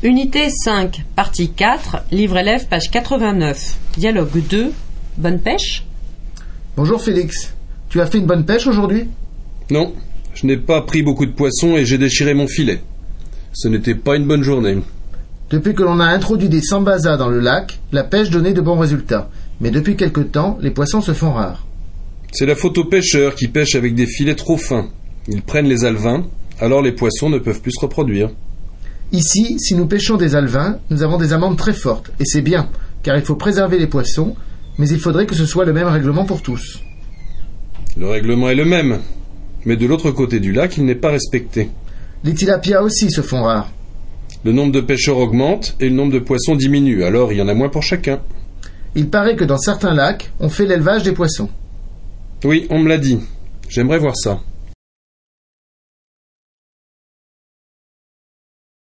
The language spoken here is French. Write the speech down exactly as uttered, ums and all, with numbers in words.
Unité cinq, partie quatre, livre élève, page quatre-vingt-neuf. Dialogue deux, bonne pêche? Bonjour Félix, tu as fait une bonne pêche aujourd'hui? Non, je n'ai pas pris beaucoup de poissons et j'ai déchiré mon filet. Ce n'était pas une bonne journée. Depuis que l'on a introduit des sambazas dans le lac, la pêche donnait de bons résultats. Mais depuis quelque temps, les poissons se font rares. C'est la faute aux pêcheurs qui pêchent avec des filets trop fins. Ils prennent les alevins, alors les poissons ne peuvent plus se reproduire. Ici, si nous pêchons des alevins, nous avons des amendes très fortes, et c'est bien, car il faut préserver les poissons, mais il faudrait que ce soit le même règlement pour tous. Le règlement est le même, mais de l'autre côté du lac, il n'est pas respecté. Les tilapias aussi se font rares. Le nombre de pêcheurs augmente et le nombre de poissons diminue, alors il y en a moins pour chacun. Il paraît que dans certains lacs, on fait l'élevage des poissons. Oui, on me l'a dit. J'aimerais voir ça.